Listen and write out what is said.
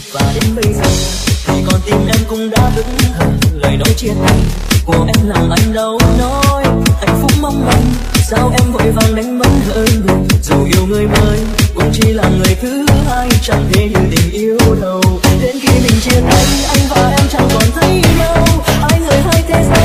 và đến bây giờ thì con tim em cũng đã vững hờ. Lời nói chia tay của em làm anh đau nói hạnh phúc mong manh, sao em vội vàng đánh mất hơi người. Dù yêu người mới cũng chỉ là người thứ hai, chẳng thể như tình yêu đầu. Đến khi mình chia tay anh và em chẳng còn thấy nhau, hai người hai thế giới.